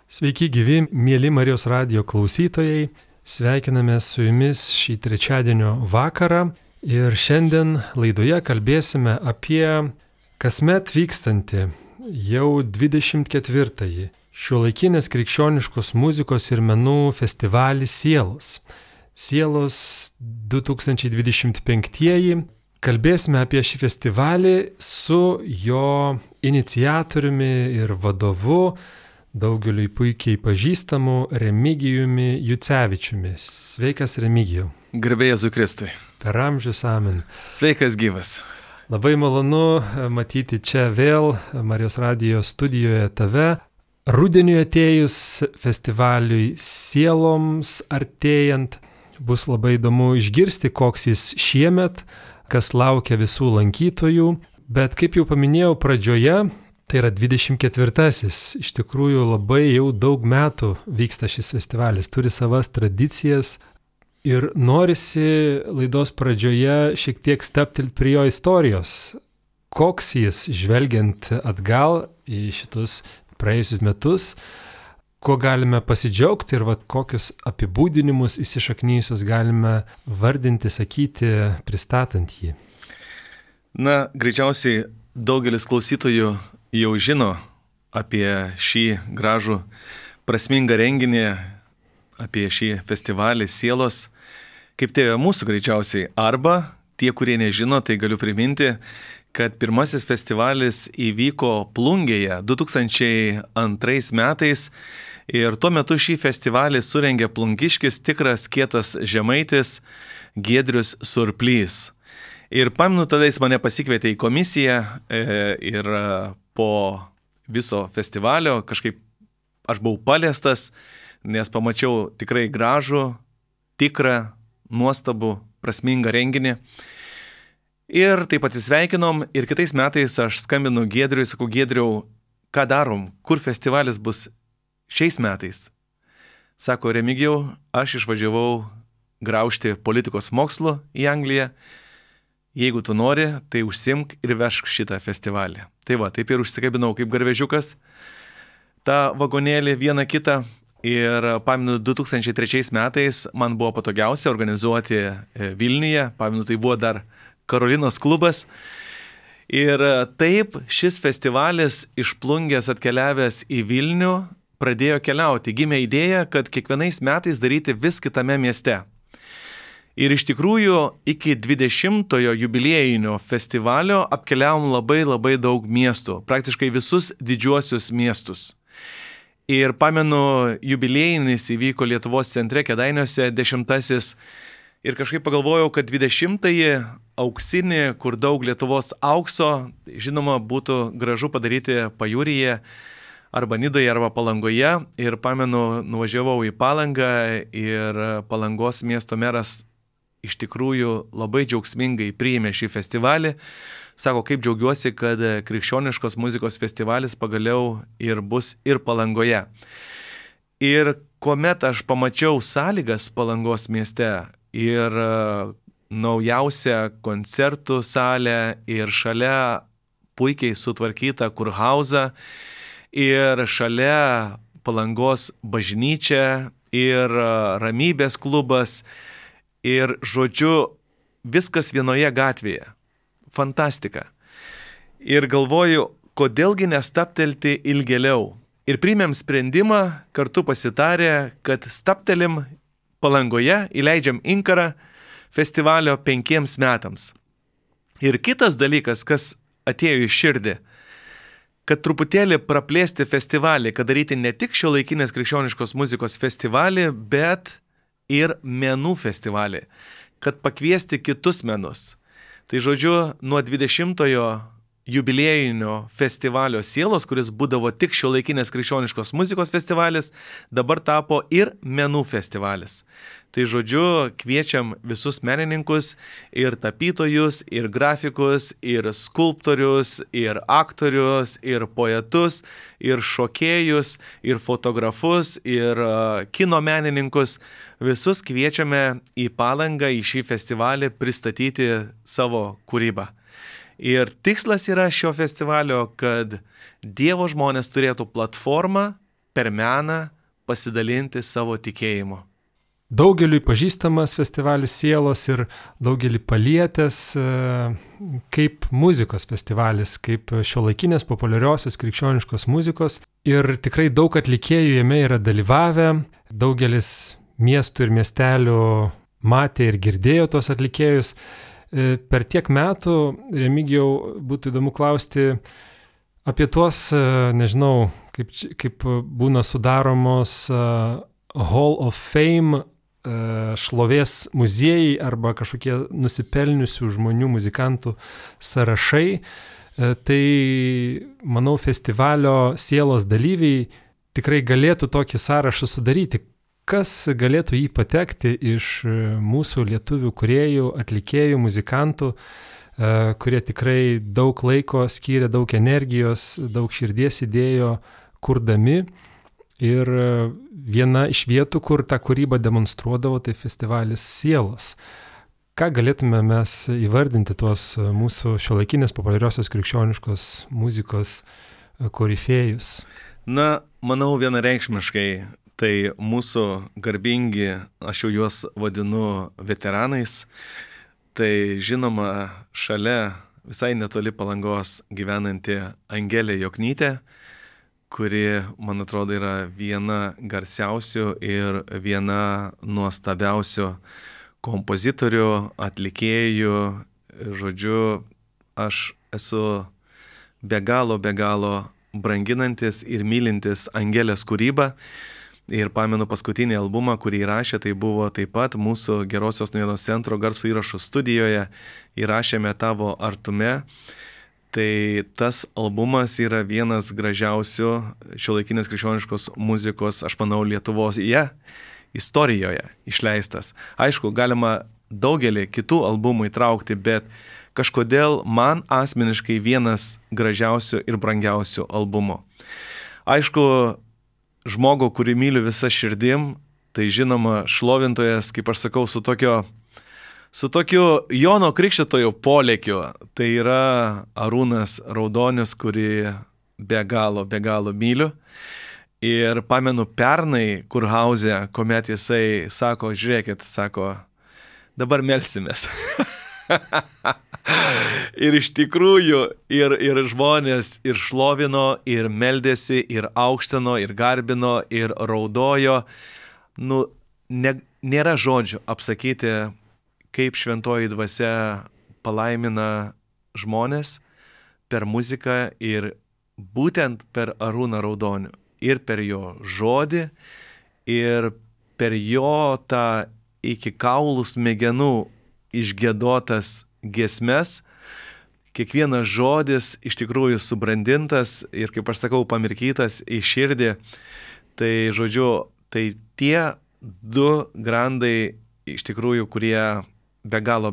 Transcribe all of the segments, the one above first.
Sveiki gyvi, mėly Marijos radijo klausytojai. Sveikiname su jumis šį trečiadienio vakarą ir šiandien laidoje kalbėsime apie kasmet vykstantį jau 24-ąjį šiuolaikinės krikščioniškos muzikos ir menų festivalį Sielos. Sielos 2025. Kalbėsime apie šį festivalį su jo iniciatoriumi ir vadovu, daugeliui puikiai pažįstamu Remigijumi Jucevičiumi. Sveikas, Remigijau. Garbė Jėzui Kristui. Per amžius amen. Sveikas gyvas. Labai malonu matyti čia vėl Marijos radijo studijoje tave. Rudeniui atėjus festivaliui Sieloms artėjant, bus labai įdomu išgirsti, koks jis šiemet, kas laukia visų lankytojų. Bet kaip jau paminėjau pradžioje, tai yra 24-asis. Iš tikrųjų labai jau daug metų vyksta šis festivalis, turi savas tradicijas ir norisi laidos pradžioje šiek tiek stabtelti prie jo istorijos. Koks jis, žvelgiant atgal į šitus praėjusius metus, kuo galime pasidžiaugti ir kokius apibūdinimus įsišaknyjusius galime vardinti, sakyti, pristatant jį. Na, greičiausiai daugelis klausytojų jau žino apie šį gražų prasmingą renginį, apie šį festivalį Sielos, kaip tėvė mūsų greičiausiai. Arba tie, kurie nežino, tai galiu priminti, kad pirmasis festivalis įvyko Plungėje 2002 metais ir tuo metu šį festivalį surengė plungiškis, tikras kietas žemaitis Giedrius Surplys. Ir pamenu, tada jis mane pasikvietė į komisiją ir po viso festivalio kažkaip aš buvau paliestas, nes pamačiau tikrai gražų, tikrą, nuostabų, prasmingą renginį. Ir taip atsisveikinom ir kitais metais aš skambinu Giedriui, sakau, Giedriau, ką darom, kur festivalis bus šiais metais? Sako, Remigijau, aš išvažiavau graužti politikos mokslų į Angliją. Jeigu tu nori, tai užsimk ir vežk šitą festivalį. Tai va, taip ir užsikabinau kaip garvežiukas tą vagonėlį vieną kitą. Ir pamenu, 2003 metais man buvo patogiausia organizuoti Vilniuje. Pamenu, tai buvo dar Karolinos klubas. Ir taip šis festivalis iš Plungės atkeliavęs į Vilnių pradėjo keliauti. Gimė idėja, kad kiekvienais metais daryti vis kitame mieste. Ir iš tikrųjų iki 20-ojo jubiliejinio festivalio apkeliavom labai daug miestų, praktiškai visus didžiuosius miestus. Ir pamenu, jubiliejinis įvyko Lietuvos centre Kėdainiuose 10-asis ir kažkaip pagalvojau, kad 20-ąjį auksinį, kur daug Lietuvos aukso, žinoma, būtų gražu padaryti Pajūryje arba Nidoje arba Palangoje. Ir pamenu, nuvažiavau į Palangą ir Palangos miesto meras iš tikrųjų labai džiaugsmingai priėmė šį festivalį. Sako, kaip džiaugiuosi, kad krikščioniškos muzikos festivalis pagaliau ir bus ir Palangoje. Ir kuomet aš pamačiau sąlygas Palangos mieste ir naujausią koncertų salę ir šalia puikiai sutvarkytą kurhauzą ir šalia Palangos bažnyčia ir ramybės klubas ir, žodžiu, viskas vienoje gatvėje. Fantastika. Ir galvoju, kodėlgi nestaptelti ilgėliau. Ir priėmėm sprendimą, kartu pasitarę, kad staptelim Palangoje, įleidžiam inkarą festivalio 5 metams. Ir kitas dalykas, kas atėjo į širdį, kad truputėlį praplėsti festivalį, kad daryti ne tik šiuolaikinės krikščioniškos muzikos festivalį, bet ir menų festivalį, kad pakviesti kitus menus. Tai žodžiu, nuo 20-ojo jubiliejinio festivalio Sielos, kuris būdavo tik šiuolaikinės krikščioniškos muzikos festivalis, dabar tapo ir menų festivalis. Tai žodžiu, kviečiam visus menininkus, ir tapytojus, ir grafikus, ir skulptorius, ir aktorius, ir poetus, ir šokėjus, ir fotografus, ir kino menininkus. Visus kviečiame į Palangą, į šį festivalį pristatyti savo kūrybą. Ir tikslas yra šio festivalio, kad Dievo žmonės turėtų platformą per meną pasidalinti savo tikėjimu. Daugeliui pažįstamas festivalis Sielos ir daugelį palietęs kaip muzikos festivalis, kaip šiuolaikinės populiariosios krikščioniškos muzikos. Ir tikrai daug atlikėjų jame yra dalyvavę, daugelis miestų ir miestelių matė ir girdėjo tos atlikėjus. Per tiek metų, Remigijau, būtų įdomu klausti apie tuos, nežinau, kaip būna sudaromos Hall of Fame šlovės muziejai arba kažkokie nusipelniusių žmonių, muzikantų sąrašai. Tai, manau, festivalio Sielos dalyviai tikrai galėtų tokį sąrašą sudaryti. Kas galėtų jį patekti iš mūsų lietuvių kūrėjų, atlikėjų, muzikantų, kurie tikrai daug laiko skyrė, daug energijos, daug širdies įdėjo kurdami. Ir viena iš vietų, kur tą kūrybą demonstruodavo, tai festivalis Sielos. Ką galėtume mes įvardinti tuos mūsų šiuolaikinės populiariosios krikščioniškos muzikos korifėjus? Na, manau vienareikšmiškai, tai mūsų garbingi, aš jau juos vadinu veteranais, tai žinoma šalia visai netoli Palangos gyvenanti Angelė Joknytė, kuri, man atrodo, yra viena garsiausių ir viena nuostabiausių kompozitorių, atlikėjų. Žodžiu, aš esu be galo branginantis ir mylintis Angelės kūrybą. Ir pamenu paskutinį albumą, kurį įrašė, tai buvo taip pat mūsų Gerosios naujienos centro garso įrašų studijoje, įrašėme Tavo artume. Tai tas albumas yra vienas gražiausių šiuolaikinės krikščioniškos muzikos, aš manau, Lietuvos istorijoje išleistas. Aišku, galima daugelį kitų albumų įtraukti, bet kažkodėl man asmeniškai vienas gražiausių ir brangiausių albumų. Aišku, žmogų, kurį myliu visą širdim, tai žinoma šlovintojas, kaip aš sakau, su tokiu Jono Krikštytojo polėkiu, tai yra Arūnas Raudonis, kurį be galo myliu. Ir pamenu pernai Kurhauze, kuomet jisai sako, žiūrėkit, sako, dabar melsimės. Ir iš tikrųjų, ir žmonės ir šlovino, ir meldėsi, ir aukštino, ir garbino, ir raudojo. Nu, nėra žodžių apsakyti, kaip šventoji dvasia palaimina žmonės per muziką ir būtent per Arūną Raudonių. Ir per jo žodį, ir per jo tą iki kaulų smegenų išgiedotas giesmes. Kiekvienas žodis iš tikrųjų subrandintas ir, kaip aš sakau, pamirkytas į širdį. Tai, žodžiu, tai tie du grandai iš tikrųjų, kurie be galo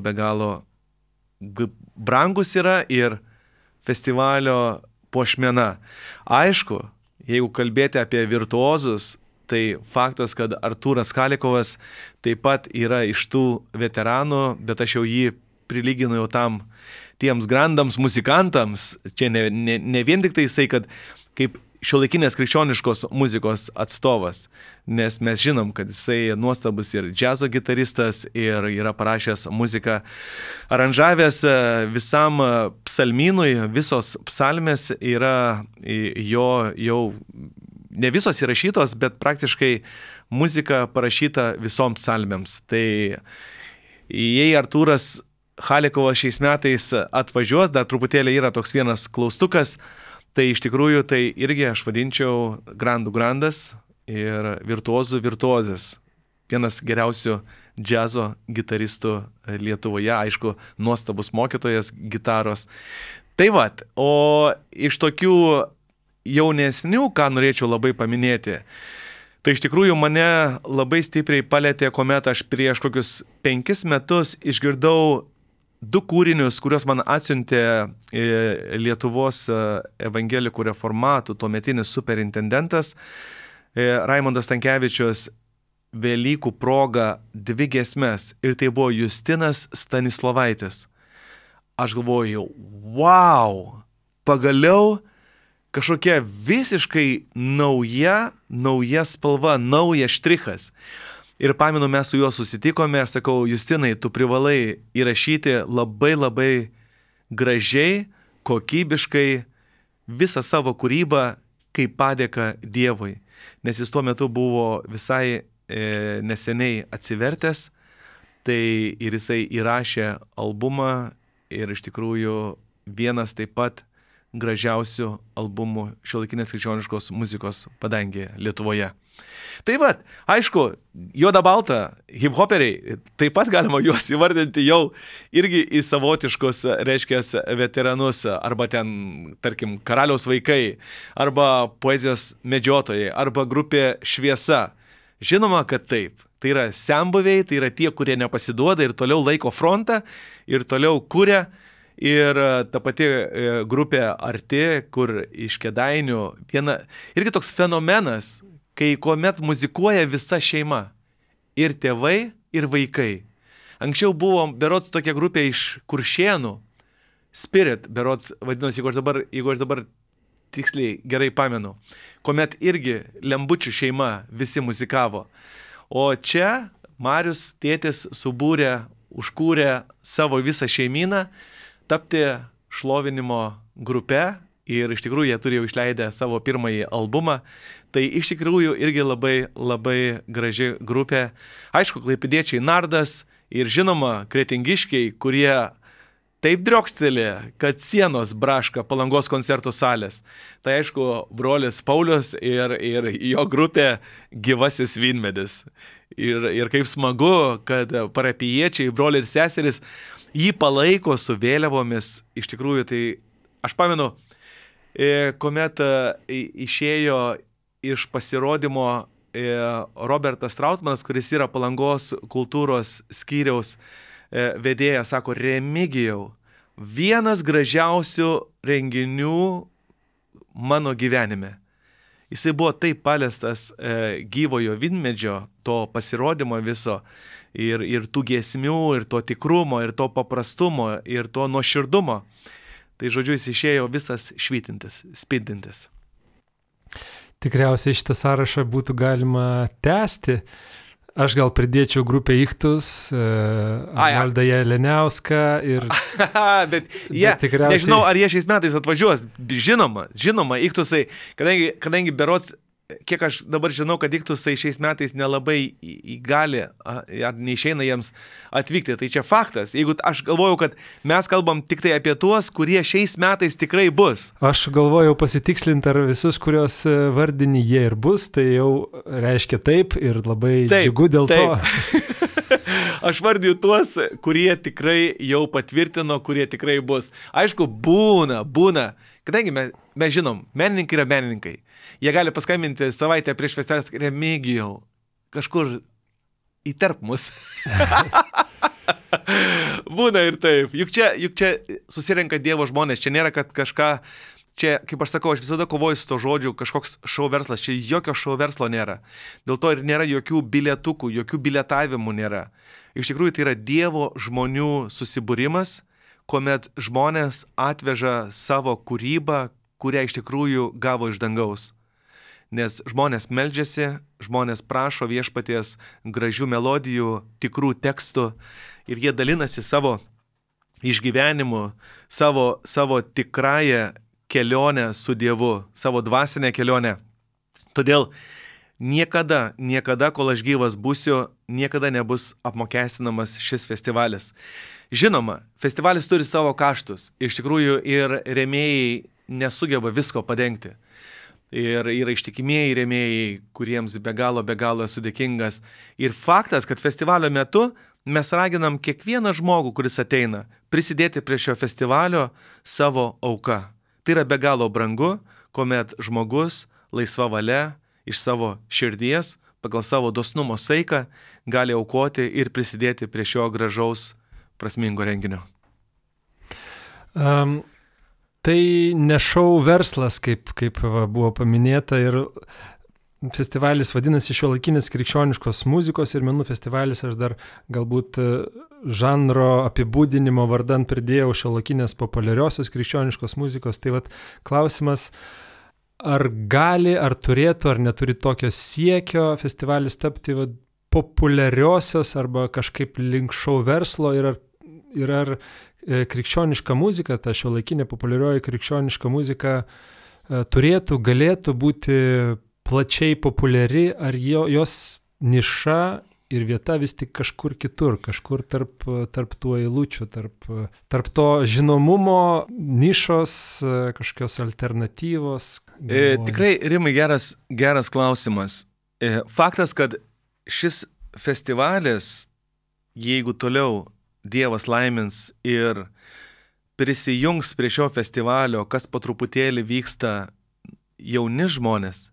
brangus yra ir festivalio puošmena. Aišku, jeigu kalbėti apie virtuozus, tai faktas, kad Artūras Kalikovas taip pat yra iš tų veteranų, bet aš jau jį prilyginu jau tiems grandams muzikantams. Čia ne vien tik tai jisai, kad kaip šiuolaikinės krikščioniškos muzikos atstovas, nes mes žinom, kad jisai nuostabus ir džiazo gitaristas ir yra parašęs muziką, aranžavęs visam psalmynui, visos psalmės yra jo jau ne visos įrašytos, bet praktiškai muzika parašyta visoms psalmėms. Tai jei Artūras Kalikovas šiais metais atvažiuos, dar truputėlį yra toks vienas klaustukas, tai iš tikrųjų tai irgi aš vadinčiau grandų grandas ir virtuozų virtuozas. Vienas geriausių džiazo gitaristų Lietuvoje, aišku, nuostabus mokytojas gitaros. Tai vat, o iš tokių jaunesnių, ką norėčiau labai paminėti, tai iš tikrųjų mane labai stipriai palėtė, kuomet aš prieš kokius 5 metus išgirdau 2 kūrinius, kuriuos man atsiuntė Lietuvos evangelikų reformatų tuometinis superintendentas Raimondas Stankevičius, Velykų proga 2 giesmes, ir tai buvo Justinas Stanislovaitis. Aš galvoju, wow, pagaliau kažkokia visiškai nauja spalva, naujas štrichas. Ir pamenu, mes su juo susitikome, aš sakau, Justinai, tu privalai įrašyti labai gražiai, kokybiškai visą savo kūrybą kaip padėką Dievui. Nes jis tuo metu buvo visai neseniai atsivertęs, tai ir jisai įrašė albumą ir iš tikrųjų vienas taip pat gražiausių albumų šiuolaikinės krikščioniškos muzikos padangėje Lietuvoje. Tai va, aišku, juoda balta, hiphoperiai, taip pat galima juos įvardinti jau irgi į savotiškus, reiškia, veteranus, arba ten, tarkim, Karaliaus vaikai, arba poezijos medžiotojai, arba grupė Šviesa. Žinoma, kad taip. Tai yra senbuviai, tai yra tie, kurie nepasiduoda ir toliau laiko frontą, ir toliau kuria. Ir ta pati grupė Arti, kur iš Kėdainių, irgi toks fenomenas, kai kuomet muzikuoja visa šeima. Ir tėvai, ir vaikai. Anksčiau buvo, berods, tokia grupė iš Kuršėnų, Spirit, berods, vadinosi, jeigu aš dabar tiksliai gerai pamenu, kuomet irgi Lembučių šeima visi muzikavo. O čia Marius tėtis užkūrė savo visą šeimyną tapti šlovinimo grupe ir iš tikrųjų jie turėjo išleidę savo pirmąjį albumą. Tai iš tikrųjų irgi labai graži grupė. Aišku, klaipėdiečiai Nardas ir žinoma kretingiškiai, kurie taip driokstelė, kad sienos braška Palangos koncertų salės. Tai aišku, brolis Paulius ir jo grupė Gyvasis Vynmedis. Ir kaip smagu, kad parapijiečiai, broliai ir seserys jį palaiko su vėliavomis. Iš tikrųjų, tai aš pamenu, kuomet išėjo iš pasirodymo Robertas Trautmanas, kuris yra Palangos kultūros skyriaus vedėjas, sako, Remigijau, vienas gražiausių renginių mano gyvenime. Jisai buvo taip paliestas gyvojo Vynmedžio, to pasirodymo viso, ir tų giesmių, ir to tikrumo, ir to paprastumo, ir to nuoširdumo. Tai žodžiu, jis išėjo visas švytintis, spindintis. Tikriausiai šitą sąrašą būtų galima tęsti. Aš gal pridėčiau grupę Ichtus, Arnoldą Jeleniauską ir... bet tikriausiai... Nežinau, ar jie šiais metais atvažiuos. Žinoma, Ichtusai, kadangi berods, kiek aš dabar žinau, kad Ichtusai šiais metais nelabai gali, neišeina jiems atvykti. Tai čia faktas. Jeigu aš galvojau, kad mes kalbam tik tai apie tuos, kurie šiais metais tikrai bus. Aš galvojau pasitikslinti, ar visus, kurios vardinį jie ir bus, tai jau reiškia taip ir labai džiugu dėl to. Aš vardiju tuos, kurie tikrai jau patvirtino, kurie tikrai bus. Aišku, būna. Kadangi mes žinom, menininkai yra menininkai. Jie gali paskambinti savaitę prieš festivalį, Remigijau, kažkur įterp mus. Būna ir taip. Juk čia susirenka Dievo žmonės. Čia nėra, kad kažką... Čia, kaip aš sakau, aš visada kovoju su to žodžiu, kažkoks šou verslas. Čia jokio šou verslo nėra. Dėl to ir nėra jokių bilietukų, jokių bilietavimų nėra. Iš tikrųjų, tai yra Dievo žmonių susibūrimas, kuomet žmonės atveža savo kūrybą, kurią iš tikrųjų gavo iš dangaus. Nes žmonės meldžiasi, žmonės prašo viešpaties gražių melodijų, tikrų tekstų ir jie dalinasi savo išgyvenimu, savo tikrąją kelionę su Dievu, savo dvasinę kelionę. Todėl niekada, kol aš gyvas būsiu, niekada nebus apmokestinamas šis festivalis. Žinoma, festivalis turi savo kaštus. Iš tikrųjų ir rėmėjai nesugeba visko padengti. Ir yra ištikimieji rėmėjai, kuriems be galo esu dėkingas. Ir faktas, kad festivalio metu mes raginam kiekvieną žmogų, kuris ateina, prisidėti prie šio festivalio savo auka. Tai yra be galo brangu, kuomet žmogus laisva valia iš savo širdies, pagal savo dosnumo saiką, gali aukoti ir prisidėti prie šio gražaus, prasmingo renginio. Tai ne šou verslas, kaip buvo paminėta, ir festivalis vadinasi Šiuolaikinės krikščioniškos muzikos ir menų festivalis. Aš dar galbūt žanro apibūdinimo vardan pridėjau šiuolaikinės populiariosios krikščioniškos muzikos. Tai vat klausimas, ar gali, ar turėtų, ar neturi tokio siekio festivalis tapti populiariosios arba kažkaip link šou verslo ir ar krikščioniška muzika, ta šiuolaikinė populiarioji krikščioniška muzika galėtų būti plačiai populiari, ar jos niša ir vieta vis tik kažkur kitur, kažkur tarp tų eilučių, tarp to žinomumo, nišos, kažkokios alternatyvos. Tikrai, Rimai, geras klausimas. Faktas, kad šis festivalis, jeigu toliau Dievas laimins ir prisijungs prie šio festivalio, kas po truputėlį vyksta jauni žmonės,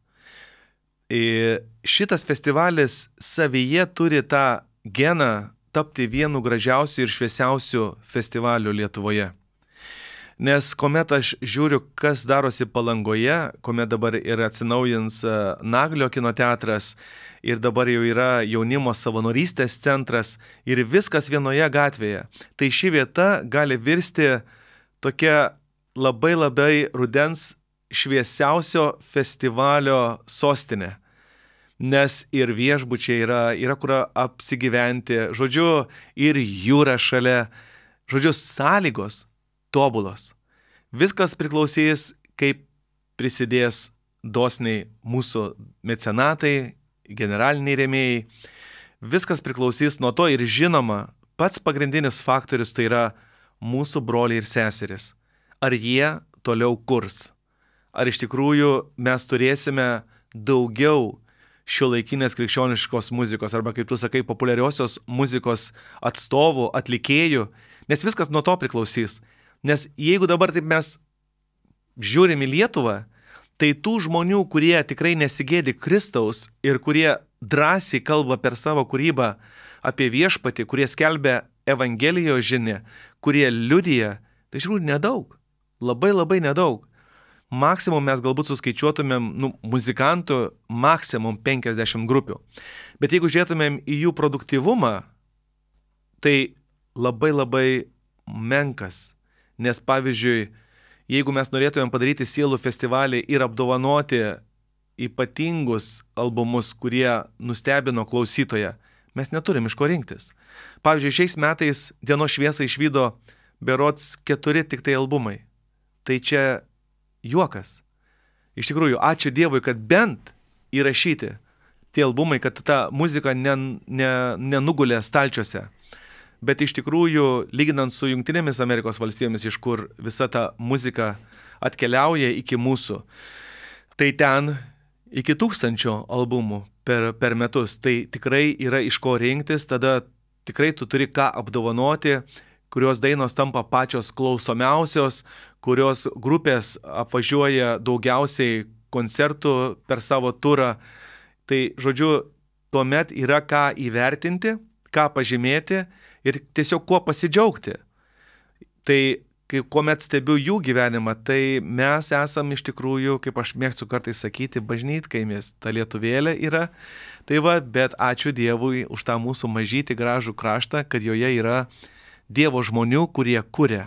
šitas festivalis savyje turi tą geną tapti vienu gražiausių ir šviesiausių festivalių Lietuvoje. Nes kuomet aš žiūriu, kas darosi Palangoje, kuomet dabar yra atsinaujins Naglio kino teatras ir dabar jau yra jaunimo savanorystės centras ir viskas vienoje gatvėje, tai ši vieta gali virsti tokia labai rudens šviesiausio festivalio sostinė. Nes ir viešbučiai yra kur apsigyventi, žodžiu, ir jūra šalia, žodžiu, sąlygos tobulos. Viskas priklausys, kaip prisidės dosniai mūsų mecenatai, generaliniai rėmėjai. Viskas priklausys nuo to ir žinoma, pats pagrindinis faktorius tai yra mūsų broliai ir seseris. Ar jie toliau kurs? Ar iš tikrųjų mes turėsime daugiau šiuolaikinės krikščioniškos muzikos, arba kaip tu sakai, populiariosios muzikos atstovų, atlikėjų, nes viskas nuo to priklausys. Nes jeigu dabar taip mes žiūrim į Lietuvą, tai tų žmonių, kurie tikrai nesigėdi Kristaus ir kurie drąsiai kalba per savo kūrybą apie viešpatį, kurie skelbia Evangelijos žinią, kurie liudija, tai iš tikrųjų nedaug, labai nedaug. Maksimum mes galbūt suskaičiuotumėm muzikantų maksimum 50 grupių. Bet jeigu žiūrėtumėm į jų produktyvumą, tai labai menkas. Nes pavyzdžiui, jeigu mes norėtumėm padaryti sielų festivalį ir apdovanoti ypatingus albumus, kurie nustebino klausytoją, mes neturim iš ko rinktis. Pavyzdžiui, šiais metais Dienos šviesą išvydo berods 4 tik tai albumai. Tai čia juokas. Iš tikrųjų, ačiū Dievui, kad bent įrašyti tie albumai, kad ta muzika nenugulė stalčiuose. Bet iš tikrųjų, lyginant su Jungtinėmis Amerikos valstijomis, iš kur visa ta muzika atkeliauja iki mūsų, tai ten iki 1000 albumų per metus. Tai tikrai yra iš ko rinktis, tada tikrai tu turi ką apdovanoti, kurios dainos tampa pačios klausomiausios, kurios grupės apvažiuoja daugiausiai koncertų per savo turą. Tai, žodžiu, tuomet yra ką įvertinti, ką pažymėti ir tiesiog kuo pasidžiaugti. Tai, kuomet stebiu jų gyvenimą, tai mes esam iš tikrųjų, kaip aš mėgstu kartais sakyti, bažnytkaimis, ta lietuvėlė yra. Tai va, bet ačiū Dievui už tą mūsų mažytį gražų kraštą, kad joje yra Dievo žmonių, kurie kuria.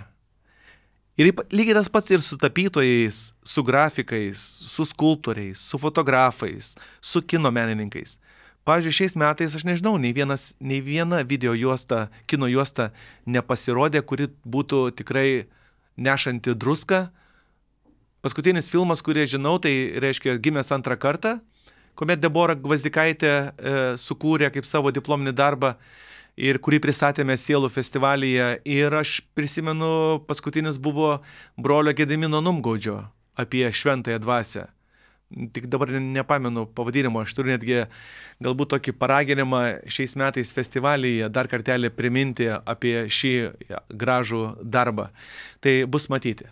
Ir lygiai tas pats ir su tapytojais, su grafikais, su skulptoriais, su fotografais, su kino menininkais. Pavyzdžiui, šiais metais, aš nežinau, nei viena video juosta, kino juosta nepasirodė, kuri būtų tikrai nešanti druską. Paskutinis filmas, kurį žinau, tai reiškia Gimęs antrą kartą, kuomet Debora Gvazdikaitė sukūrė kaip savo diplominį darbą ir kurį pristatėme Sielų festivalyje. Ir aš prisimenu, paskutinis buvo brolio Gedimino Numgaudžio apie šventąją dvasią. Tik dabar nepamenu pavadinimo, aš turiu netgi galbūt tokį paraginimą šiais metais festivalyje dar kartelį priminti apie šį gražų darbą. Tai bus matyti.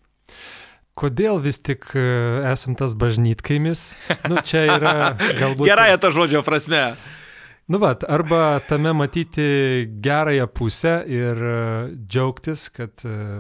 Kodėl vis tik esam tas bažnytkaimis? Čia yra galbūt... Gerąją to žodžio prasme. Arba tame matyti gerąją pusę ir džiaugtis, kad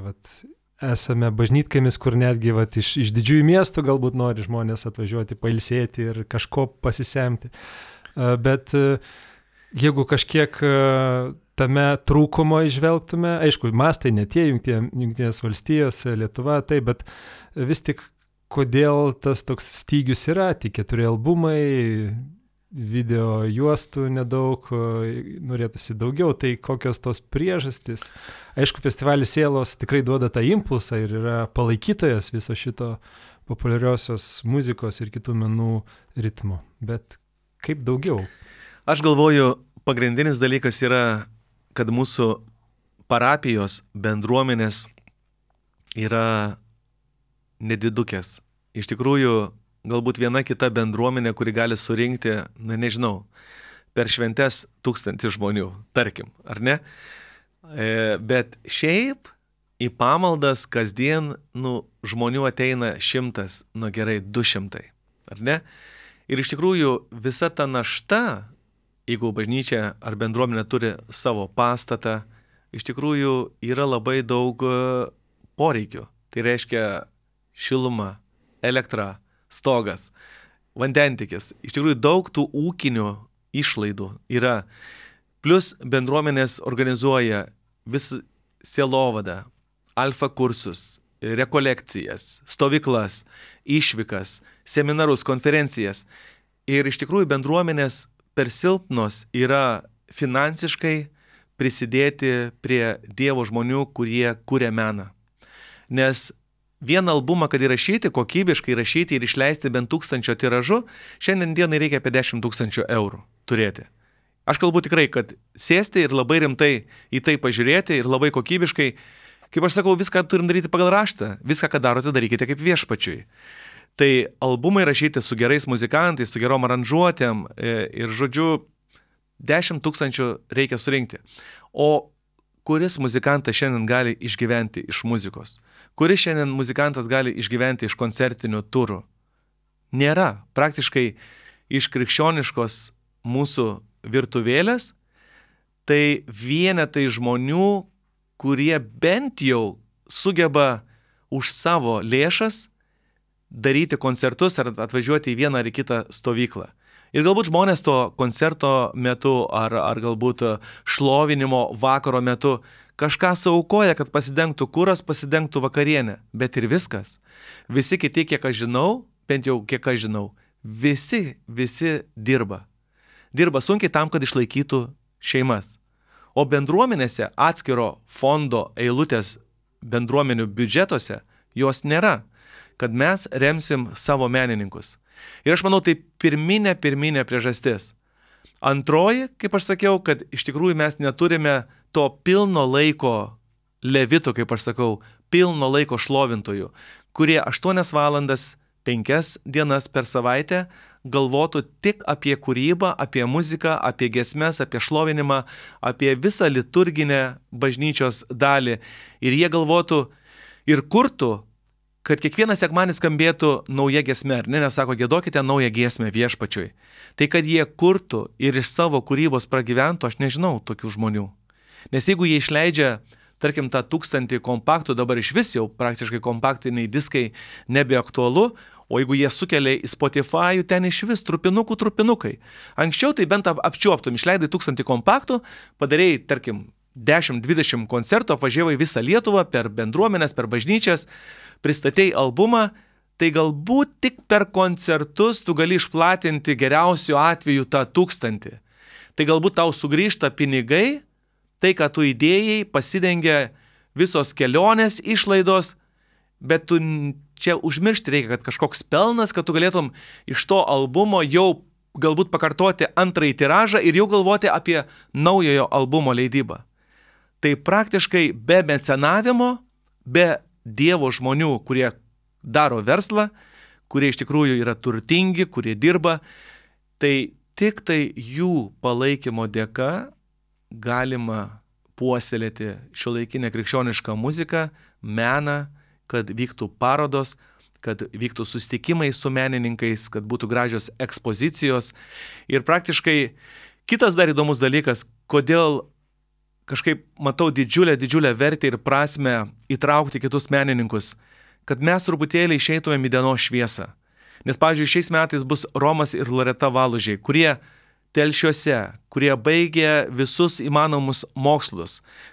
esame bažnytkaimis, kur netgi iš didžiųjų miestų galbūt nori žmonės atvažiuoti, pailsėti ir kažko pasisemti. Bet jeigu kažkiek tame trūkumo išvelgtume, aišku, mastai ne tie Jungtinės valstijos, Lietuva, taip, bet vis tik kodėl tas toks stygius yra, tik 4 albumai, video juostų nedaug, norėtųsi daugiau, tai kokios tos priežastys? Aišku, festivalis Sielos tikrai duoda tą impulsą ir yra palaikytojas viso šito populiariosios muzikos ir kitų menų ritmo, bet kaip daugiau? Aš galvoju, pagrindinis dalykas yra, kad mūsų parapijos bendruomenės yra nedidukės. Iš tikrųjų, galbūt viena kita bendruomenė, kuri gali surinkti, nežinau, per šventes 1000 žmonių, tarkim, ar ne? Bet šiaip į pamaldas kasdien, žmonių ateina 100, gerai 200, ar ne? Ir iš tikrųjų visa ta našta, jeigu bažnyčia ar bendruomenė turi savo pastatą, iš tikrųjų yra labai daug poreikių. Tai reiškia šiluma, elektra, stogas, vandentikis. Iš tikrųjų daug tų ūkinių išlaidų yra. Plus bendruomenės organizuoja vis sielovadą, alfa kursus, rekolekcijas, stovyklas, išvykas, seminarus, konferencijas. Ir iš tikrųjų bendruomenės per silpnos yra finansiškai prisidėti prie Dievo žmonių, kurie kuria meną. Nes vieną albumą, kad įrašyti, kokybiškai įrašyti ir išleisti bent 1000 tiražu, šiandien dienai reikia apie 10 000 eurų turėti. Aš kalbu tikrai, kad sėsti ir labai rimtai į tai pažiūrėti ir labai kokybiškai, kaip aš sakau, viską turim daryti pagal raštą, viską, ką darote, darykite kaip viešpačiui. Tai albumai rašyti su gerais muzikantais, su gerom aranžuotėm ir žodžiu 10 000 reikia surinkti. O kuris muzikantas šiandien gali išgyventi iš muzikos? Kuris šiandien muzikantas gali išgyventi iš koncertinių turų? Nėra. Praktiškai iš krikščioniškos mūsų virtuvėlės, tai vienetai žmonių, kurie bent jau sugeba už savo lėšas daryti koncertus ar atvažiuoti į vieną ar į kitą stovyklą. Ir galbūt žmonės to koncerto metu ar galbūt šlovinimo vakaro metu kažką suaukoja, kad pasidengtų kuras, pasidengtų vakarienę. Bet ir viskas. Visi kiti, kiek aš žinau, bent jau kiek aš žinau, visi dirba. Dirba sunkiai tam, kad išlaikytų šeimas. O bendruomenėse atskiro fondo eilutės bendruomenių biudžetuose jos nėra, kad mes remsim savo menininkus. Ir aš manau, tai pirminė priežastis. Antroji, kaip aš sakiau, kad iš tikrųjų mes neturime to pilno laiko levitų, kaip aš sakau, pilno laiko šlovintojų, kurie 8 valandas, 5 dienas per savaitę galvotų tik apie kūrybą, apie muziką, apie giesmes, apie šlovinimą, apie visą liturginę bažnyčios dalį. Ir jie galvotų ir kurtų, kad kiekvieną sekmanį skambėtų nauja giesmė, ar ne, nes sako, giedokite naują giesmę viešpačiui. Tai kad jie kurtų ir iš savo kūrybos pragyventų, aš nežinau tokių žmonių. Nes jeigu jie išleidžia, tarkim, tą 1000 kompaktų, dabar iš vis jau praktiškai kompaktiniai diskai nebeaktualu, o jeigu jie sukelia į Spotify, ten iš vis trupinukai. Anksčiau tai bent apčiuoptum, išleidai 1000 kompaktų, padarėjai, tarkim, 10-20 koncertų, apvažiavai visą Lietuvą per bendruomenės, per bažnyčias, pristatei albumą, tai galbūt tik per koncertus tu gali išplatinti geriausiu atveju tą 1000. Tai galbūt tau sugrįžta pinigai, tai, ką tu įdėjai, pasidengia visos kelionės, išlaidos, bet tu čia užmiršti reikia, kad kažkoks pelnas, kad tu galėtum iš to albumo jau galbūt pakartoti antrąjį tiražą ir jau galvoti apie naujojo albumo leidybą. Tai praktiškai be mecenavimo, be Dievo žmonių, kurie daro verslą, kurie iš tikrųjų yra turtingi, kurie dirba, tai tik tai jų palaikymo dėka galima puoselėti šiuolaikinę krikščionišką muziką, meną, kad vyktų parodos, kad vyktų susitikimai su menininkais, kad būtų gražios ekspozicijos. Ir praktiškai kitas dar įdomus dalykas, kodėl kažkaip matau didžiulę vertę ir prasmę įtraukti kitus menininkus, kad mes truputėlį išeitumėm į dienos šviesą. Nes, pavyzdžiui, šiais metais bus Romas ir Loreta Valužiai, kurie Telšiuose, kurie baigė visus įmanomus mokslus,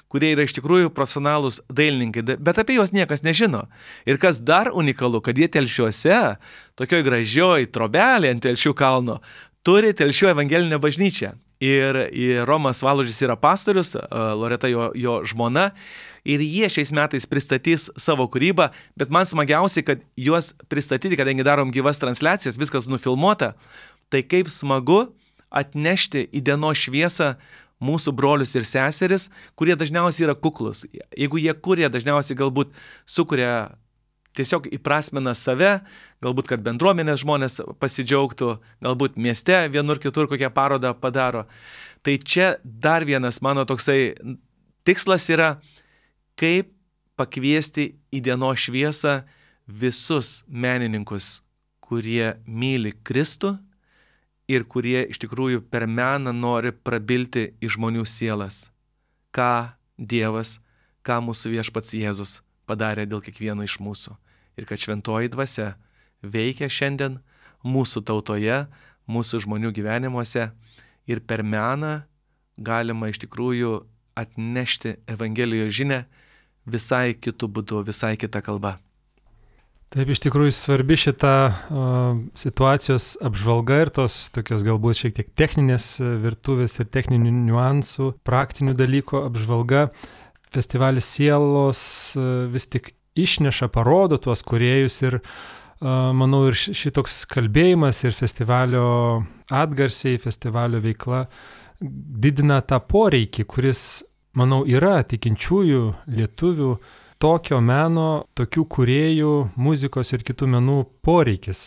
kurie yra iš tikrųjų profesionalūs dailininkai, bet apie juos niekas nežino. Ir kas dar unikalu, kad jie Telšiuose, tokioj gražioj trobelė ant Telšių kalno, turi Telšių evangelinę bažnyčią. Ir Romas Valužis yra pastorius, Loreta jo žmona, ir jie šiais metais pristatys savo kūrybą, bet man smagiausiai, kad juos pristatyti, kadangi darom gyvas transliacijas, viskas nufilmuota, tai kaip smagu atnešti į dienos šviesą mūsų brolius ir seseris, kurie dažniausiai yra kuklus. Jeigu jie kuria, dažniausiai galbūt sukuria tiesiog įprasmina save, galbūt, kad bendruomenės žmonės pasidžiaugtų, galbūt mieste vienur kitur kokią parodą padaro. Tai čia dar vienas mano toksai tikslas yra, kaip pakviesti į dienos šviesą visus menininkus, kurie myli Kristų ir kurie iš tikrųjų per meną nori prabilti į žmonių sielas. Ką Dievas, ką mūsų viešpats Jėzus padarė dėl kiekvieno iš mūsų. Ir kad šventoji dvasia veikia šiandien mūsų tautoje, mūsų žmonių gyvenimuose ir per meną galima iš tikrųjų atnešti Evangelijos žinią visai kitų būdų, visai kita kalba. Taip, iš tikrųjų svarbi šita situacijos apžvalga ir tos tokios galbūt šiek tiek techninės virtuvės ir techninių niuansų, praktinių dalykų apžvalga. Festivalis Sielos vis tik išneša, parodo tuos kūrėjus ir manau ir šitoks kalbėjimas ir festivalio atgarsiai, festivalio veikla didina tą poreikį, kuris, manau, yra tikinčiųjų lietuvių tokio meno, tokių kūrėjų, muzikos ir kitų menų poreikis.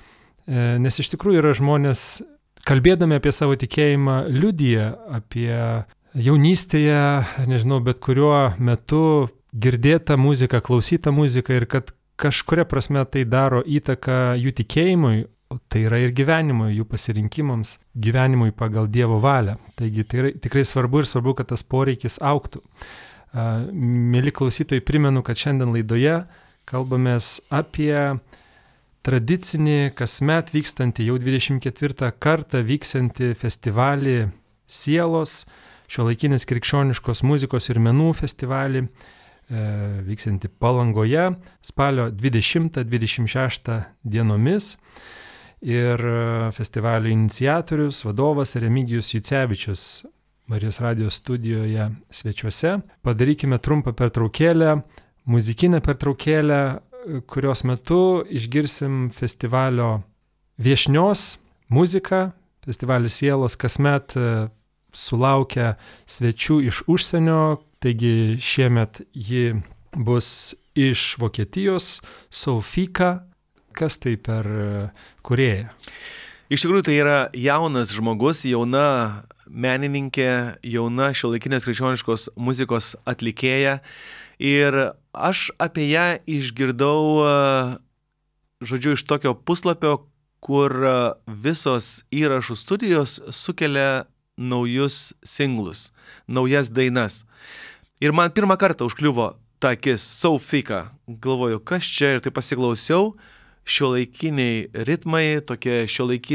Nes iš tikrųjų yra žmonės, kalbėdami apie savo tikėjimą, liudija apie jaunystėje, nežinau, bet kuriuo metu girdėta muzika, klausyta muzika ir kad kažkuria prasme tai daro įtaką jų tikėjimui, tai yra ir gyvenimui, jų pasirinkimams, gyvenimui pagal Dievo valią. Taigi tai yra tikrai svarbu ir svarbu, kad tas poreikis augtų. Mėly klausytojai, primenu, kad šiandien laidoje kalbamės apie tradicinį kasmet vykstantį, jau 24 kartą vyksiantį festivalį Sielos, šiuolaikinės krikščioniškos muzikos ir menų festivalį, vyksiantį Palangoje spalio 20-26 dienomis. Ir festivalio iniciatorius, vadovas Remigijus Jucevičius Marijos radijos studijoje svečiuose. Padarykime trumpą pertraukėlę, muzikinę pertraukėlę, kurios metu išgirsim festivalio viešnios muziką. Festivalis Sielos kasmet sulaukia svečių iš užsienio, taigi šiemet ji bus iš Vokietijos, Soufika. Kas tai per kūrėją? Iš tikrųjų tai yra jaunas žmogus, jauna menininkė, jauna šiuolaikinės krikščioniškos muzikos atlikėja. Ir aš apie ją išgirdau, žodžiu, iš tokio puslapio, kur visos įrašų studijos sukelia naujus singlus, naujas dainas. Ir man pirmą kartą užkliuvo ta akis, Soufika. Galvoju, kas čia, ir tai pasiklausiau. Šiuolaikiniai ritmai, tokie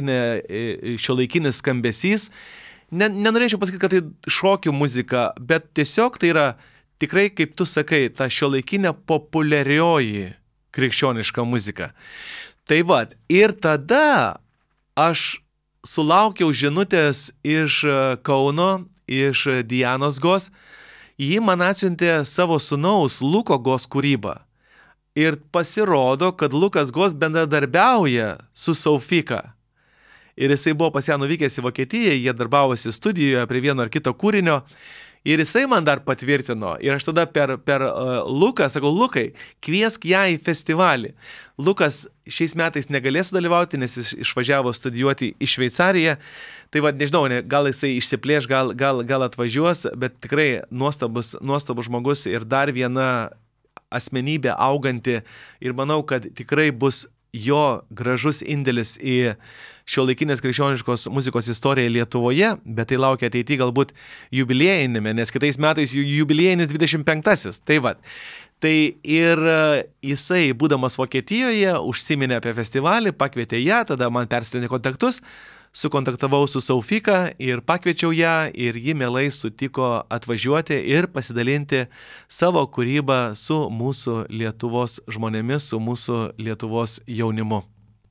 šiuolaikinis skambesys. Nenorėčiau pasakyti, kad tai šokių muzika, bet tiesiog tai yra tikrai, kaip tu sakai, ta šiuolaikinė populiarioji krikščioniška muzika. Tai va, ir tada aš sulaukiau žinutės iš Kauno, iš Dianos Gos. Ji man atsiuntė savo sūnaus Luko Gos kūrybą. Ir pasirodo, kad Lukas Gos bendradarbiauja su Soufika. Ir jisai buvo pas ją nuvykęs į Vokietiją, jie darbavosi studijoje prie vieno ar kito kūrinio. Ir jisai man dar patvirtino. Ir aš tada per Luką sakau, Lukai, kviesk ją į festivalį. Lukas šiais metais negalės dalyvauti, nes jis išvažiavo studijuoti į Šveicariją. Tai va, nežinau, gal jisai išsiplėš, gal atvažiuos, bet tikrai nuostabus žmogus ir dar viena asmenybė auganti. Ir manau, kad tikrai bus jo gražus indėlis į šiuolaikinės krikščioniškos muzikos istoriją Lietuvoje, bet tai laukia ateityje galbūt jubiliejinėme, nes kitais metais jubiliejinis 25-asis. Tai va. Tai ir jisai, būdamas Vokietijoje, užsiminė apie festivalį, pakvietė ją, tada man persiuntė kontaktus. sukontaktavau su Saufika ir pakviečiau ją ir ji mielai sutiko atvažiuoti ir pasidalinti savo kūrybą su mūsų Lietuvos žmonėmis, su mūsų Lietuvos jaunimu.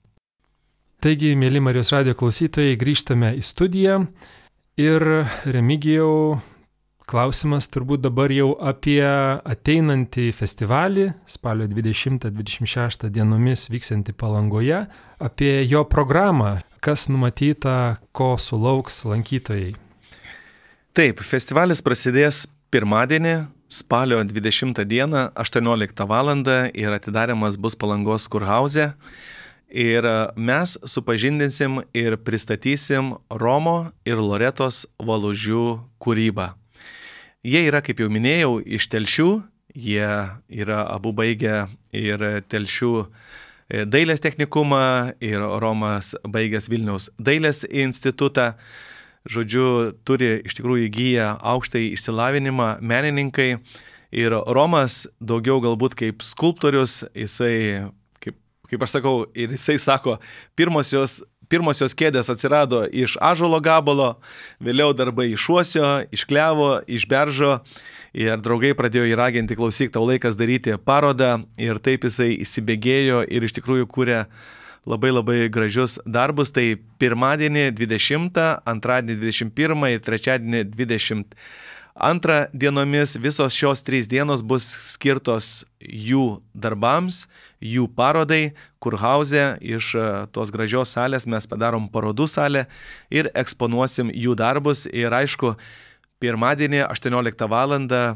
Taigi, mėly Marijos radijo klausytojai, grįžtame į studiją ir Remigijau, klausimas turbūt dabar jau apie ateinantį festivalį, spalio 20-26 dienomis vyksiantį Palangoje, apie jo programą, kas numatyta, ko sulauks lankytojai. Taip, festivalis prasidės pirmadienį, spalio 20 dieną, 18 val. Ir atidarimas bus Palangos kurhauze. Ir mes supažindinsim ir pristatysim Romo ir Loretos Valužių kūrybą. Jie yra, kaip jau minėjau, iš Telšių, jie yra abu baigę ir Telšių dailės technikumą, ir Romas baigęs Vilniaus dailės institutą. Žodžiu, turi iš tikrųjų įgyję aukštąjį išsilavinimą menininkai. Ir Romas daugiau galbūt kaip skulptorius, jisai, kaip aš sakau, ir jisai sako, pirmosios kėdės atsirado iš ąžuolo gabalo, vėliau darbai iš uosio, iš klevo, iš beržo ir draugai pradėjo jį raginti, klausyk, tau laikas daryti parodą ir taip jisai įsibėgėjo ir iš tikrųjų kūrė labai labai gražius darbus. Tai pirmadienį 20, antradienį 21 ir trečiadienį 22 dienomis visos šios 3 dienos bus skirtos jų darbams, jų parodai, kurhauze. Iš tos gražios salės mes padarom parodų salę ir eksponuosim jų darbus. Ir aišku, pirmadienį 18 val.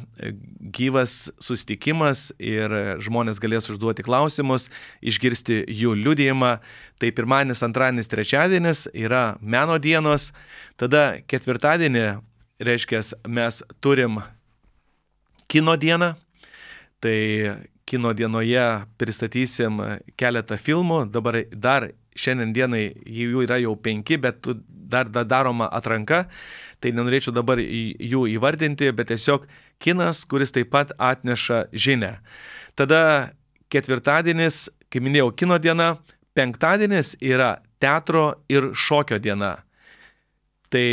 Gyvas susitikimas ir žmonės galės užduoti klausimus, išgirsti jų liudijimą. Tai pirmadienis, antradienis, trečiadienis yra meno dienos. Tada ketvirtadienį, reiškia, mes turim kino dieną. Tai kino dienoje pristatysim keletą filmų. Dabar dar šiandien dienai jų yra jau 5, bet dar daroma atranka. Tai nenorėčiau dabar jų įvardinti, bet tiesiog kinas, kuris taip pat atneša žinią. Tada ketvirtadienis, kaip minėjau, kino diena. Penktadienis yra teatro ir šokio diena. Tai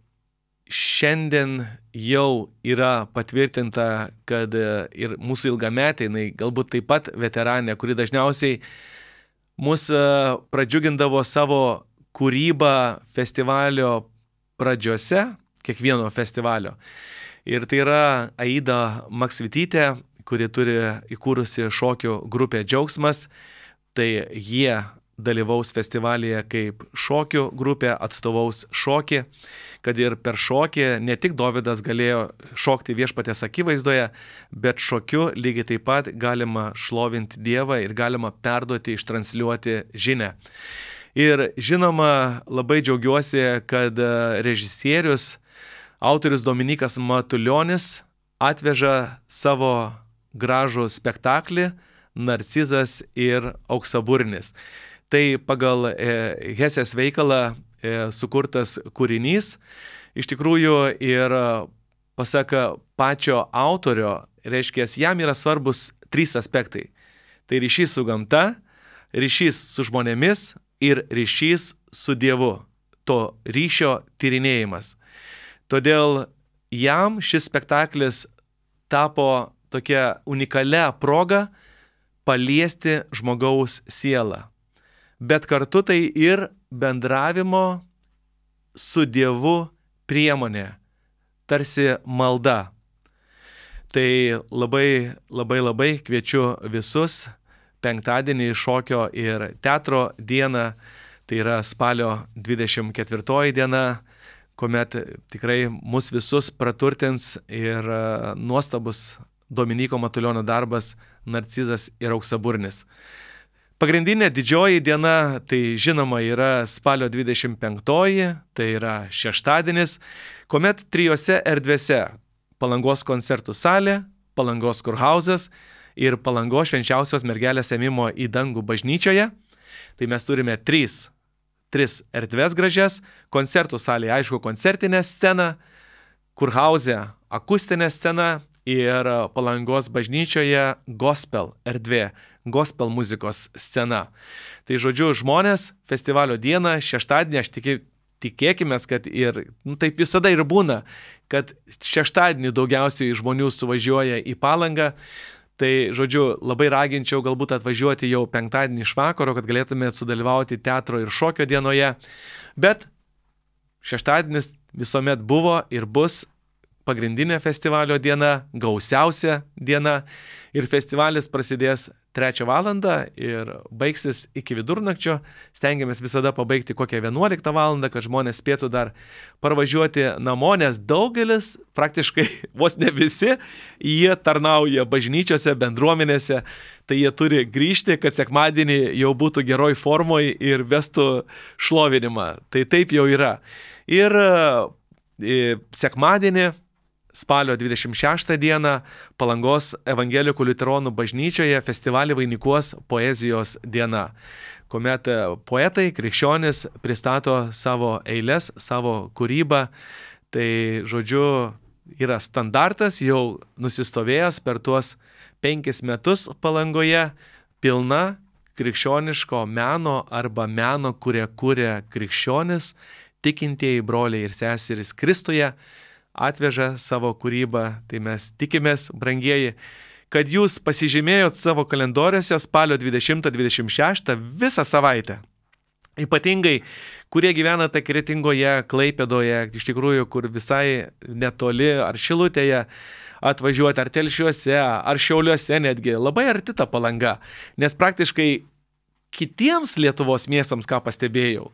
šiandien jau yra patvirtinta, kad ir mūsų ilgametė, galbūt taip pat veteranė, kuri dažniausiai mus pradžiugindavo savo kūrybą festivalio pradžiose, kiekvieno festivalio. Ir tai yra Aida Maksvitytė, kuri turi įkūrusi šokio grupę Džiaugsmas. Tai jie dalyvaus festivalyje kaip šokių grupė, atstovaus šokį, kad ir per šokį ne tik Dovydas galėjo šokti viešpaties akivaizdoje, bet šokiu lygiai taip pat galima šlovinti Dievą ir galima perduoti, ištransliuoti žinią. Ir žinoma, labai džiaugiuosi, kad režisierius, autorius Dominykas Matulionis atveža savo gražų spektaklį Narcizas ir Auksaburnis. Tai pagal Hesės veikalą sukurtas kūrinys. Iš tikrųjų ir pasak pačio autorio, reiškia, jam yra svarbus 3 aspektai. Tai ryšys su gamta, ryšys su žmonėmis ir ryšys su Dievu. To ryšio tyrinėjimas. Todėl jam šis spektaklis tapo tokia unikalia proga paliesti žmogaus sielą. Bet kartu tai ir bendravimo su Dievu priemonė, tarsi malda. Tai labai kviečiu visus penktadienį šokio ir teatro dieną, tai yra spalio 24 diena, kuomet tikrai mus visus praturtins ir nuostabus Dominyko Matulionio darbas Narcizas ir Auksaburnis. Pagrindinė didžioji diena, tai žinoma yra spalio 25, tai yra šeštadienis, kuomet 3 erdvėse Palangos koncertų salė, Palangos kurhauzas ir Palangos švenčiausios mergelės ėmimo į dangų bažnyčioje. Tai mes turime 3 erdvės gražias, koncertų salėje, aišku, koncertinė scena, kurhauze akustinė scena ir Palangos bažnyčioje gospel erdvė, gospel muzikos scena. Tai žodžiu, žmonės festivalio dieną, šeštadienį, aš tikėkime, kad ir taip visada ir būna, kad šeštadienį daugiausiai žmonių suvažiuoja į Palangą. Tai, žodžiu, labai raginčiau galbūt atvažiuoti jau penktadienį iš vakaro, kad galėtumėte sudalyvauti teatro ir šokio dienoje. Bet šeštadienis visuomet buvo ir bus pagrindinė festivalio diena, gausiausia diena. Ir festivalis prasidės 3 valandą ir baigsis iki vidurnakčio. Stengiamės visada pabaigti kokią 11 valandą, kad žmonės spėtų dar parvažiuoti namo, nes daugelis, praktiškai vos ne visi, jie tarnauja bažnyčiose, bendruomenėse, tai jie turi grįžti, kad sekmadienį jau būtų geroj formoj ir vestų šlovinimą. Tai taip jau yra. Ir sekmadienį, spalio 26 dieną, Palangos evangelikų liuteronų bažnyčioje festivalį vainikuos poezijos diena, kuomet poetai, krikščionys pristato savo eiles, savo kūrybą. Tai, žodžiu, yra standartas jau nusistovėjęs per tuos 5 metus Palangoje, pilna krikščioniško meno arba meno, kurie kūrė krikščionis, tikintieji broliai ir seserys Kristuje, atveža savo kūrybą. Tai mes tikimės, brangieji, kad jūs pasižymėjot savo kalendoriuose spalio 20-26 visą savaitę. Ypatingai, kurie gyvenate Kretingoje, Klaipėdoje, iš tikrųjų, kur visai netoli, ar Šilutėje atvažiuoti, ar Telšiuose, ar Šiauliuose netgi, labai arti ta Palanga. Nes praktiškai kitiems Lietuvos miestams, ką pastebėjau,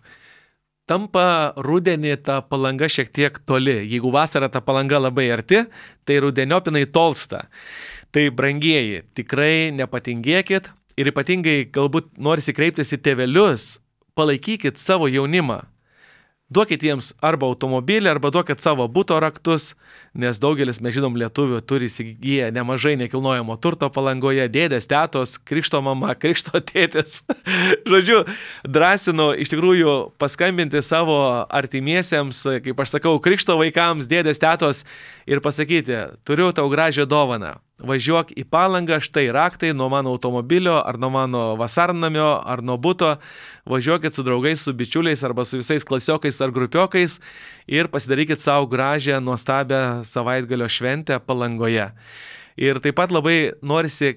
tampa rudenį ta Palanga šiek tiek toli. Jeigu vasara ta Palanga labai arti, tai rudeniopinai tolsta. Tai, brangieji, tikrai nepatingėkit ir ypatingai galbūt norisi kreiptis į tėvelius, palaikykit savo jaunimą. Duokit jiems arba automobilį, arba duokit savo buto raktus, nes daugelis, mes žinom, lietuvių turi įsigiję nemažai nekilnojamo turto Palangoje, dėdės, tetos, krikšto mama, krikšto tėtis. Žodžiu, drąsinu iš tikrųjų paskambinti savo artimiesiems, kaip aš sakau, krikšto vaikams, dėdės, tetos ir pasakyti, turiu tau gražią dovaną. Važiuok į Palangą, štai raktai nuo mano automobilio, ar nuo mano vasarnamio, ar nuo buto. Važiuokit su draugais, su bičiuliais, arba su visais klasiokais ar grupiokais ir pasidarykit savo gražią, nuostabią savaitgalio šventę Palangoje. Ir taip pat labai norisi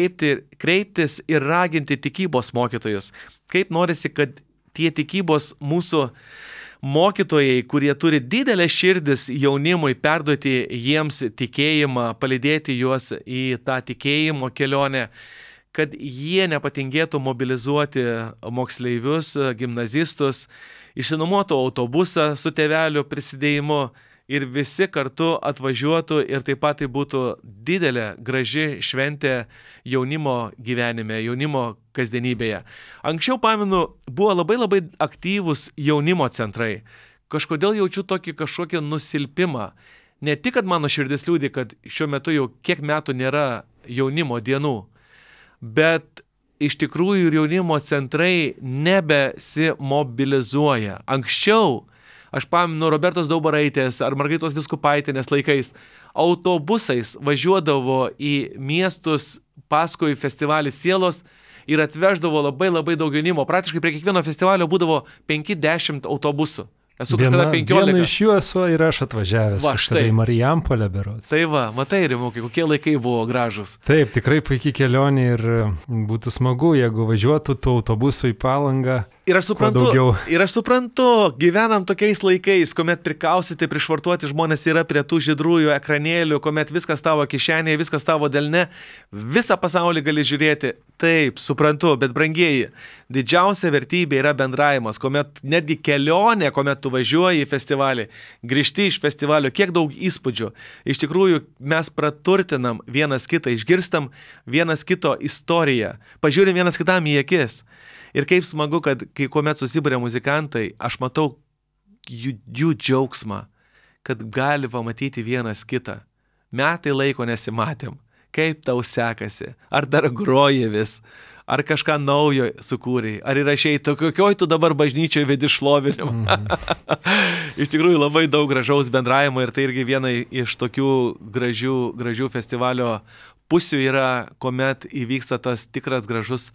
kreiptis ir raginti tikybos mokytojus. Kaip norisi, kad tie tikybos mūsų mokytojai, kurie turi didelę širdis jaunimui, perduoti jiems tikėjimą, palydėti juos į tą tikėjimo kelionę, kad jie nepatingėtų mobilizuoti moksleivius, gimnazistus, išsinuomotų autobusą su tėvelių prisidėjimu ir visi kartu atvažiuotų ir taip pat tai būtų didelė, graži šventė jaunimo gyvenime, jaunimo kasdienybėje. Anksčiau, pamenu, buvo labai aktyvūs jaunimo centrai. Kažkodėl jaučiu kažkokį nusilpimą. Ne tik, kad mano širdis liūdi, kad šiuo metu jau kiek metų nėra jaunimo dienų, bet iš tikrųjų jaunimo centrai nebesimobilizuoja. Anksčiau, aš pamenu, Robertos Daubaraitės ar Margaritos Viskupaitienės laikais autobusais važiuodavo į miestus paskui festivalį Sielos ir atveždavo labai daug jaunimo. Praktiškai prie kiekvieno festivalio būdavo 5-10 autobusų. Esu kažkada 15. Vienu iš jų esu ir aš atvažiavęs. Kažkada į Marijampolę berods. Tai va, matai, Rimukai, kokie laikai buvo gražus. Taip, tikrai puikiai kelionė ir būtų smagu, jeigu važiuotų tų autobusų į Palangą. Ir aš suprantu, gyvenam tokiais laikais, kuomet prikausyti, prišvartuoti žmonės yra prie tų žydrųjų ekranėlių, kuomet viskas tavo kišenėje, viskas tavo delne, visą pasaulį gali žiūrėti. Taip, suprantu, bet brangieji, didžiausia vertybė yra bendravimas, kuomet netgi kelionė, kuomet tu važiuoji į festivalį, grįžti iš festivalio, kiek daug įspūdžių. Iš tikrųjų, mes praturtinam vienas kitą, išgirstam vienas kito istoriją, pažiūrim vienas kitam į akis. Ir kaip smagu, kad kai kuomet susibūrė muzikantai, aš matau jų džiaugsmą, kad gali pamatyti vienas kitą. Metai laiko nesimatėm. Kaip tau sekasi? Ar dar groji vis? Ar kažką naujo sukūrei? Ar įrašei, kokioj tu dabar bažnyčioje vedi šlovinimą? Iš tikrųjų labai daug gražaus bendravimo ir tai irgi viena iš tokių gražių festivalio pusių yra, kuomet įvyksta tas tikras gražus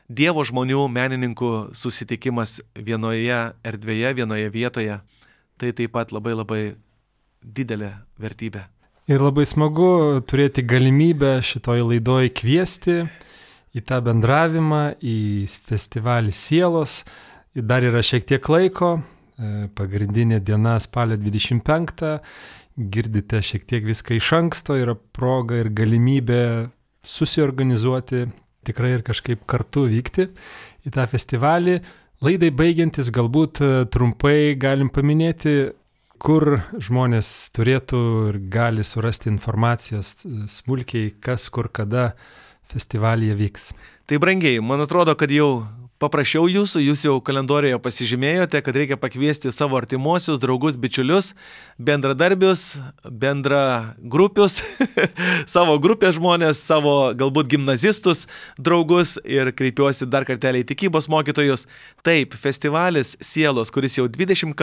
Dievo žmonių, menininkų susitikimas vienoje erdvėje, vienoje vietoje. Tai taip pat labai labai didelė vertybė. Ir labai smagu turėti galimybę šitoj laidoj kviesti į tą bendravimą, į festivalį Sielos. Ir dar yra šiek tiek laiko, pagrindinė diena spalio 25, girdite šiek tiek viską iš anksto, yra proga ir galimybė susiorganizuoti, tikrai ir kažkaip kartu vykti į tą festivalį. Laidai baigiantis galbūt trumpai galim paminėti, kur žmonės turėtų ir gali surasti informacijos smulkiai, kas, kur, kada festivalyje vyks. Tai brangiai, man atrodo, kad jau paprašiau jūsų, jūs jau kalendorijoje pasižymėjote, kad reikia pakviesti savo artimuosius, draugus, bičiulius, bendradarbius, bendragrupius, savo grupės žmonės, savo galbūt gimnazistus, draugus ir kreipiuosi dar kartelį į tikybos mokytojus. Taip, festivalis Sielos, kuris jau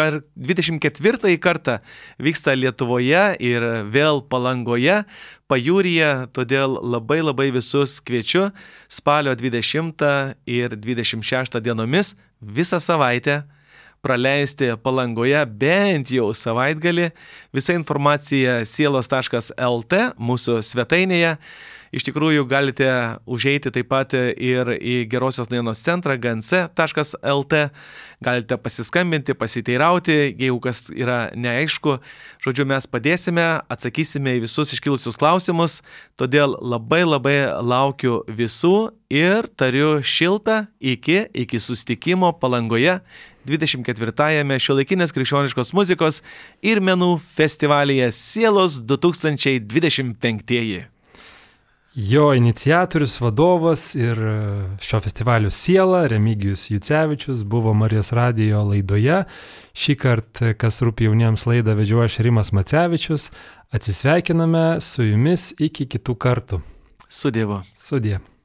24 kartą vyksta Lietuvoje ir vėl Palangoje, Pajūryje, todėl labai visus kviečiu spalio 20 ir 26 dienomis visą savaitę praleisti Palangoje bent jau savaitgalį. Visa informacija sielos.lt mūsų svetainėje. Iš tikrųjų galite užeiti taip pat ir į Gerosios naujienos centrą gnc.lt, galite pasiskambinti, pasiteirauti, jeigu kas yra neaišku. Žodžiu, mes padėsime, atsakysime į visus iškilusius klausimus, todėl labai laukiu visų ir tariu šiltą iki susitikimo Palangoje 24-ąjame Šiuolaikinės krikščioniškos muzikos ir menų festivalyje Sielos 2025. Jo iniciatorius, vadovas ir šio festivalio siela Remigijus Jucevičius buvo Marijos radijo laidoje. Šįkart, kas rūpi jauniems, laidą vedžiau aš Rimas Macevičius. Atsisveikiname su jumis iki kitų kartų. Su Dievu. Sudie.